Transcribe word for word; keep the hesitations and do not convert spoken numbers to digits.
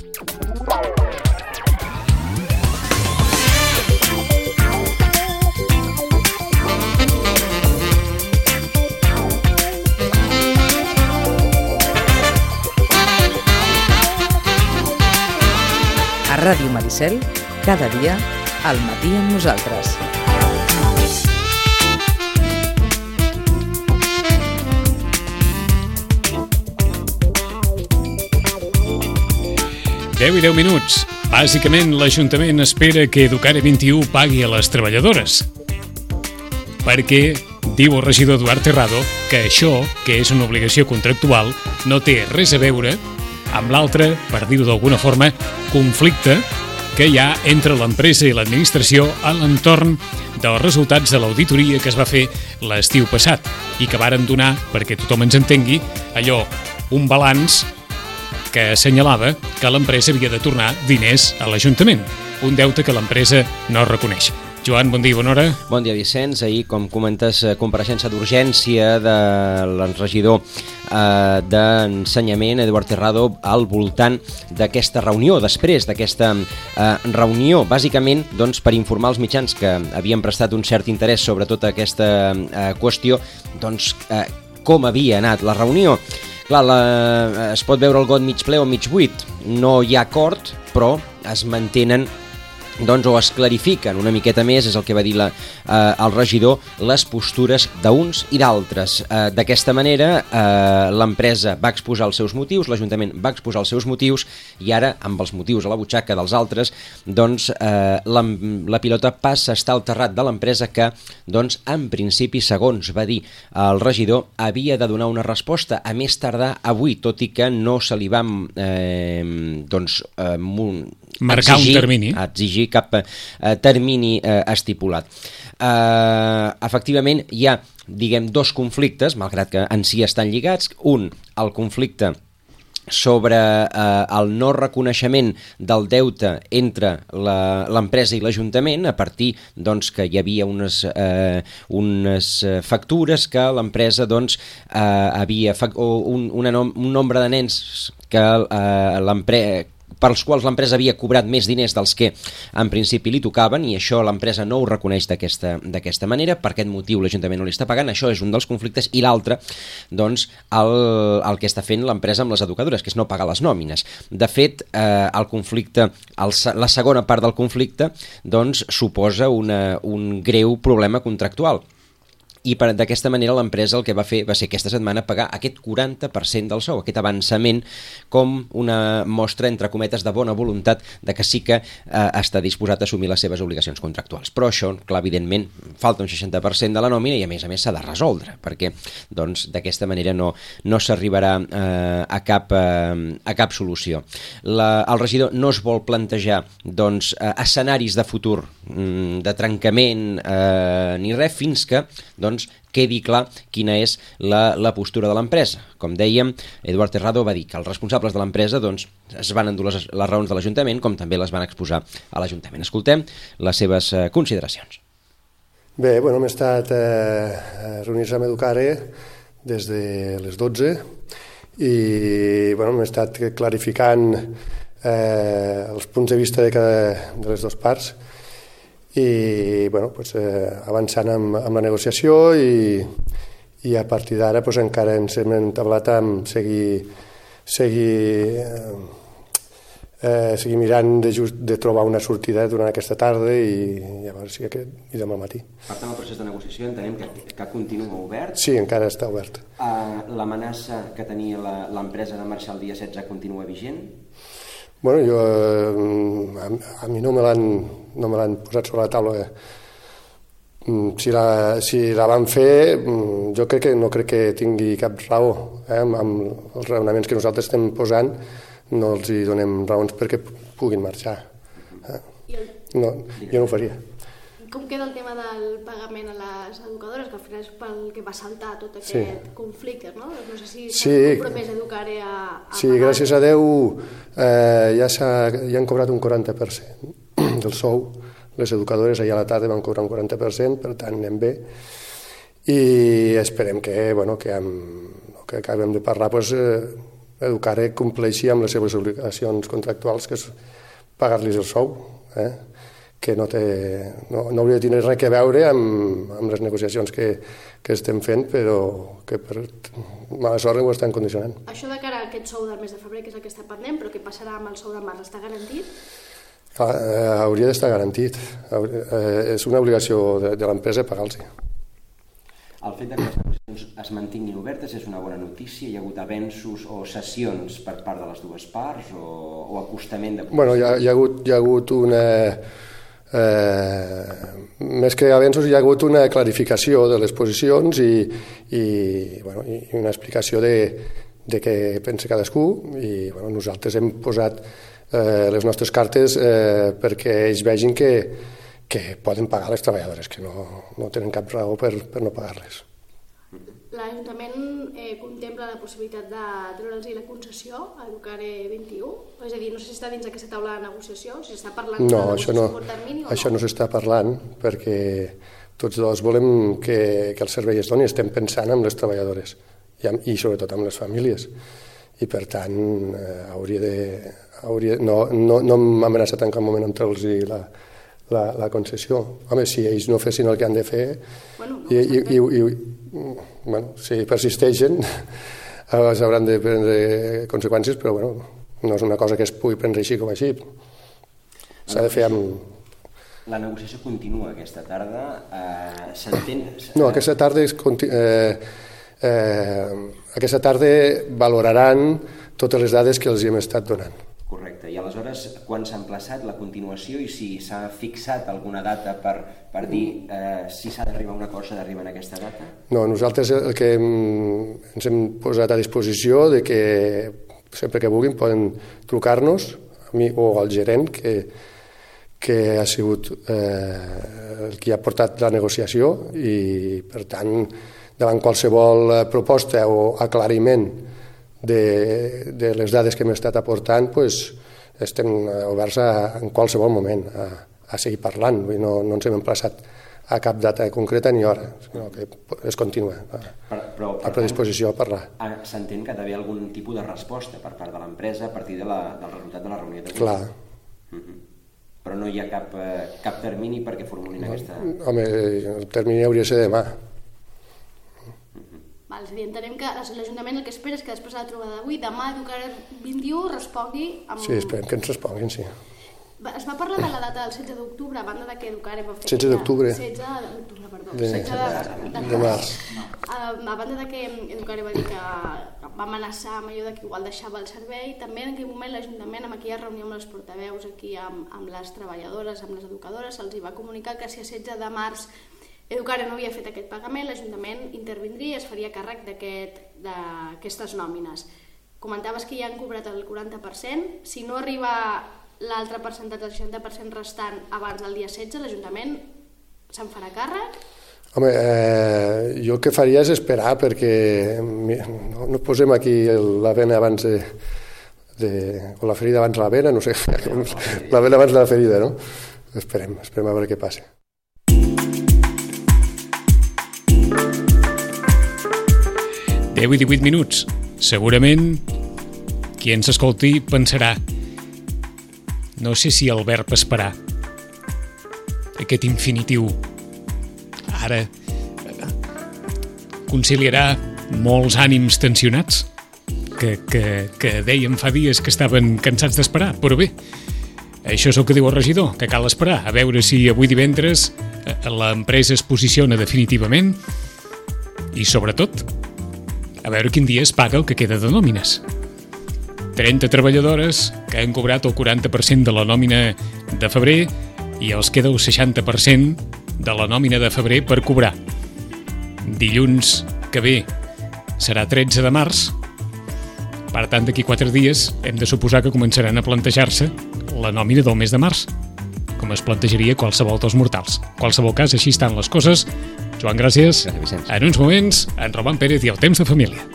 A Ràdio Maricel, cada dia, al matí amb nosaltres. deu i deu minuts. Bàsicament, l'Ajuntament espera que Educare vint i u pagui a les treballadores. Perquè, diu el regidor Eduard Terrado, que això, que és una obligació contractual, no té res a veure amb l'altre, per dir-ho d'alguna forma, conflicte que hi ha entre l'empresa i l'administració a l'entorn dels resultats de l'auditoria que es va fer l'estiu passat i que varen donar, perquè tothom ens entengui, allò, un balanç que assenyalava que l'empresa havia de tornar diners a l'Ajuntament, un deute que l'empresa no reconeix. Joan, bon dia i bona hora. Bon dia, Vicenç. Ahir, com comentes, compareixença d'urgència del regidor eh, d'Ensenyament, Eduard Terrado, al voltant d'aquesta reunió, després d'aquesta eh, reunió, bàsicament doncs, per informar els mitjans que havien prestat un cert interès sobre tota aquesta eh, qüestió, doncs, eh, com havia anat la reunió. Clar, la, es pot veure el got mig ple o mig buit. No hi ha acord, però es mantenen doncs, o es clarifiquen una miqueta més, és el que va dir la, eh, el regidor, les postures d'uns i d'altres. Eh, d'aquesta manera, eh, l'empresa va exposar els seus motius, l'Ajuntament va exposar els seus motius, i ara, amb els motius a la butxaca dels altres, doncs, eh, la, la pilota passa a estar al terrat de l'empresa que, doncs, en principi, segons va dir el regidor, havia de donar una resposta a més tardar avui, tot i que no se li va eh, doncs, eh, marcar exigir, un termini. exigir cap eh, termini eh, estipulat. Eh, efectivament, hi ha, diguem, dos conflictes, malgrat que en si estan lligats. Un, el conflicte sobre eh, el no reconeixement del deute entre l'empresa i l'Ajuntament, a partir doncs, que hi havia unes, eh, unes factures que l'empresa doncs, eh, havia, o un, una nom, un nombre de nens que eh, l'empresa pels quals l'empresa havia cobrat més diners dels que en principi li tocaven, i això l'empresa no ho reconeix d'aquesta d'aquesta manera. Per aquest motiu l'Ajuntament no li està pagant. Això és un dels conflictes, i l'altre, doncs, el, el que està fent l'empresa amb les educadores, que és no pagar les nòmines. De fet, eh, el conflicte, el, la segona part del conflicte, doncs, suposa una, un greu problema contractual. I d'aquesta manera l'empresa el que va fer va ser aquesta setmana pagar aquest quaranta per cent del sou, aquest avançament, com una mostra, entre cometes, de bona voluntat de que sí que eh, està disposat a assumir les seves obligacions contractuals. Però això, clar, evidentment, falta un seixanta per cent de la nòmina i a més a més s'ha de resoldre, perquè doncs, d'aquesta manera no, no s'arribarà eh, a, cap, eh, a cap solució. La, el regidor no es vol plantejar doncs, eh, escenaris de futur, mm, de trencament eh, ni res, fins que doncs, quedi clar quina és la, la postura de l'empresa. Com dèiem, Eduard Terrado va dir que els responsables de l'empresa doncs, es van endur les, les raons de l'Ajuntament, com també les van exposar a l'Ajuntament. Escoltem les seves eh, consideracions. Bé, bueno, hem estat eh, reunits amb Educare des de les dotze i bueno, hem estat clarificant eh, els punts de vista de, cada, de les dues parts, i bueno, pues, eh, avançant amb, amb la negociació, i, i a partir d'ara pues, encara ens hem entablat amb seguir, seguir, eh, seguir mirant de, just, de trobar una sortida durant aquesta tarda i, llavors, i, i demà al matí. Per tant, el procés de negociació entenem que, que continua obert? Sí, encara està obert. Uh, l'amenaça que tenia l'empresa de marxar el dia setze continua vigent? Bueno, jo, a, a mi no me l'han no me l'han posat sobre la taula. Si la, si la van fer, jo crec que no crec que tingui cap raó. Eh? Amb, amb els raonaments que nosaltres estem posant, no els hi donem raons perquè puguin marxar. Eh? No, jo no ho faria. Com queda el tema del pagament a les educadores, que al final és pel que va saltar tot aquest sí. conflicte, no? No sé si s'ha sí. compromès Educare a, a sí, pagar. Gràcies a Déu eh, ja, ja han cobrat un quaranta per cent del sou. Les educadores ahir a la tarda van cobrar un quaranta per cent, per tant anem bé. I esperem que, bueno, que, amb, que acabem de parlar, doncs, eh, Educare compleixi amb les seves obligacions contractuals, que és pagar-los el sou, eh? que no, té, no, no hauria de tenir res a veure amb, amb les negociacions que, que estem fent, però que per mala sort ho estan condicionant. Això de cara a aquest sou del mes de febrer, que és el que està pendent, però què passarà amb el sou de març? Està garantit? Ah, eh, hauria d'estar garantit. Eh, és una obligació de, de l'empresa pagar-los. El fet que les negociacions es mantinguin obertes és una bona notícia? Hi ha hagut avenços o sessions per part de les dues parts o, o acostament de... Bueno, hi ha, hi ha, hagut, hi ha hagut una... Eh, més que avenços, hi ha hagut una clarificació de les posicions i, i, bueno, i una explicació de, de què pensa cadascú, i bueno, nosaltres hem posat eh, les nostres cartes eh, perquè ells vegin que, que poden pagar les treballadores, que no, no tenen cap raó per, per no pagar-les. L'Ajuntament eh, contempla la possibilitat de treure'ls la concessió a Educare vint-i-u? És a dir, no sé si està dins d'aquesta taula de negociació, si s'està parlant no, de negociació no, a curt termini o no? Això no s'està parlant, perquè tots dos volem que, que el servei es doni, estem pensant en les treballadores i, amb, i sobretot en les famílies. I per tant, eh, hauria de... Hauria, no no, no hem amenaçat en cap moment amb treure'ls la, la, la concessió. Home, si ells no fessin el que han de fer... Bueno, no i, i, i, i, bueno, si persisteixen hauran de prendre conseqüències, però bueno, no és una cosa que es pugui prendre així com així. S'ha de fer amb... La negociació continua aquesta tarda. Eh, S'entén... No, aquesta tarda, és, eh, eh, aquesta tarda valoraran totes les dades que els hem estat donant. Correcte. I aleshores, quan s'ha emplaçat la continuació i si s'ha fixat alguna data per, per dir eh, si s'ha d'arribar a un acord, s'ha d'arribar en aquesta data? No, nosaltres el que hem, ens hem posat a disposició de que sempre que vulguin poden trucar-nos, a mi o al gerent, que, que ha sigut eh, el que ha portat la negociació i, per tant, davant qualsevol proposta o aclariment De, de les dades que hem estat aportant, pues, estem oberts a, en qualsevol moment a, a seguir parlant. No, no ens hem emplaçat a cap data concreta ni hora, sinó que es continua a, però, però, a predisposició a parlar. S'entén que ha d'haver algun tipus de resposta per part de l'empresa a partir de la, del resultat de la reunió d'avui. Clar. Uh-huh. Però no hi ha cap, eh, cap termini perquè formulin no, aquesta... Home, el termini hauria de ser demà. Val, és a dir, entenem que l'Ajuntament el que espera és que després de la trobada d'avui, demà Educare vint-i-u respongui amb... Sí, esperem que ens responguin, sí. Es va parlar de la data del setze d'octubre, a banda de que Educare va fer... setze d'octubre. setze d'octubre, perdó. De, setze de, de, de març. A banda de que Educare va dir que va amenaçar amb allò de que igual deixava el servei, també en aquell moment l'Ajuntament, amb aquella reunió amb els portaveus, aquí amb, amb les treballadores, amb les educadores, se'ls va comunicar que si a setze de març Educare no havia fet aquest pagament, l'Ajuntament intervindria i es faria càrrec d'aquestes nòmines. Comentaves que ja han cobrat el quaranta per cent. Si no arriba l'altre percentatge, el seixanta per cent restant abans del dia setze, l'Ajuntament se'n farà càrrec? Home, eh, jo el que faria és esperar, perquè no, no posem aquí la vena abans de, de... o la ferida abans de la vena, no sé, la vena abans de la ferida, no? Esperem, esperem a veure què passa. deu i divuit minuts. Segurament qui ens escolti pensarà, no sé si el verb esperar, aquest infinitiu, ara conciliarà molts ànims tensionats que, que, que dèiem fa dies que estaven cansats d'esperar, però bé, això és el que diu el regidor, que cal esperar, a veure si avui divendres l'empresa es posiciona definitivament i, sobretot, a veure quin dia es paga el que queda de nòmines. trenta treballadores que han cobrat el quaranta per cent de la nòmina de febrer i els queda el seixanta per cent de la nòmina de febrer per cobrar. Dilluns que ve serà tretze de març, per tant, d'aquí quatre dies hem de suposar que començaran a plantejar-se la nòmina del mes de març, com es plantejaria qualsevol dels mortals. En qualsevol cas, així estan les coses. Joan, gràcies. Gràcies, Vicenç. En uns moments, en Roman Pérez i el temps de família.